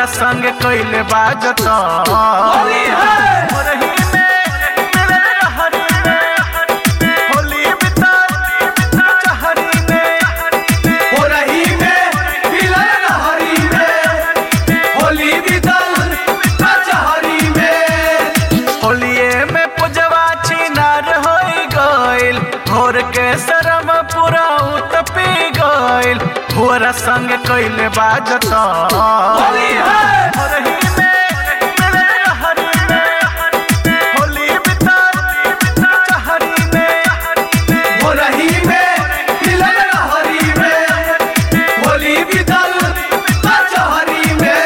भुअरा संग कइले बाजत होली है होरही में मिले रहरी में होली बिताई चहरी में होरही में मिले रहरी में होली बिताई चहरी में होलिये में पुजवा छिनार होई गइल भोर के शरम पूरा उतपी गइल भुअरा संग कइले बाजत होली है होरही में मिले रहरी में होली बिताई चहरी में होरही में मिले रहरी में होली बिताई चहरी में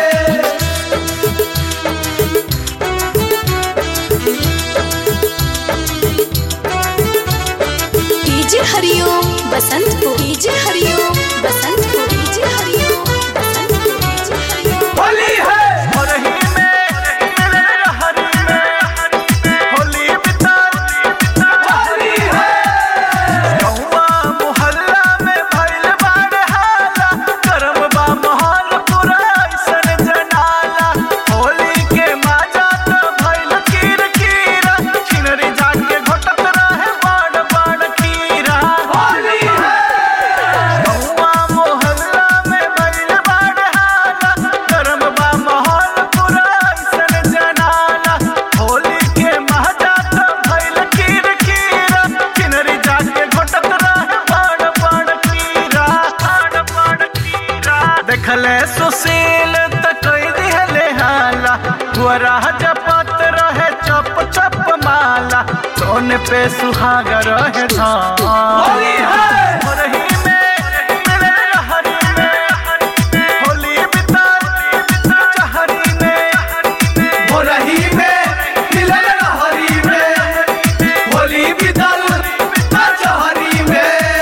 DJ Hariom Basantpur DJ Hariom Basantpur DJ Hariom Basantpur DJ Hariom Holi है होरही में मिले रहरी में होली बिताई होली है गौवा मोहल्ला में भइल बाड़े हाला करम बा माहौल पूरा अइसन जनाला होली के माजा त भइल कीरा छिनरी जाके घोटत रहे बाड़ बाड़ खीरा होली है गौवा मोहल्ला में भइल बाड़े हाला करम बा माहौल पूरा अइसन जनाला होली के माजा त भइल कीरा छिनरी जाके घोटत रहे बाड़ बाड़ खीरा देखले सुशील त कई दिहले हाला हुअरा जपत रहे चप चप माला सोने पे सुहागा रहे धान होली है होरही में मिले रहरी में होली बिताई चहरी में होरही में मिले रहरी में होली बिताई चहरी में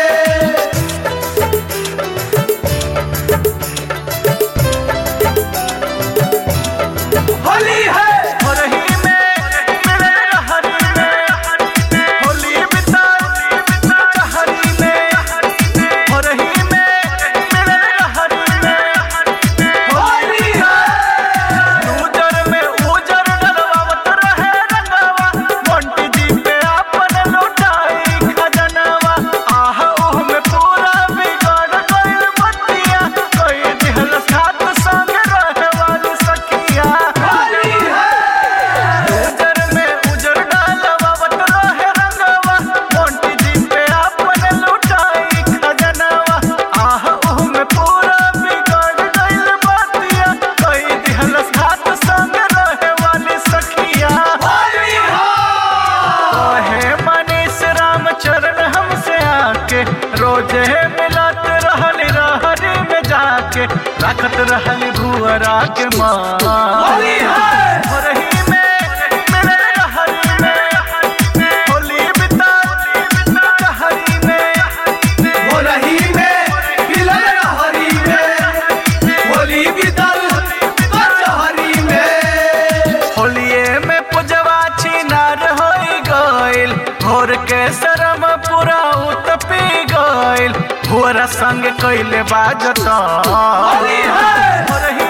होली है होरही में मिले रहरी में होली बिताई चहरी में होरही में मिले रहरी में होली है उजर में उजर डलवावत रहे रंगवा मोंटी जी पे अपन लुटाई खजनवा आह ओह में पूरा बिगड़ गइल बतिया कोई दिहल साथ संग रहे वाली सखिया होली है उजर में उजर डलवावत रहे रंगवा मोंटी जी पे अपन लुटाई खजनवा आह ओह में पूरा बिगड़ गइल बतिया कोई दिहल साथ संग रहे वाली सखिया होली है ओहे मनीष रामचरण हमसे आके रोजे मिलत रहली रहरी में जाके रखत रहली भुअरा के माँ होली है होरही में मिले रहरी में होली बिताई चहरी में होरही में मिले रहरी में होली बिताई चहरी में होलिये में पुजवा छिनार होई गइल भोर के शरम पूरा उतपी गइल भुअरा संग कइले बाजत होली है होरही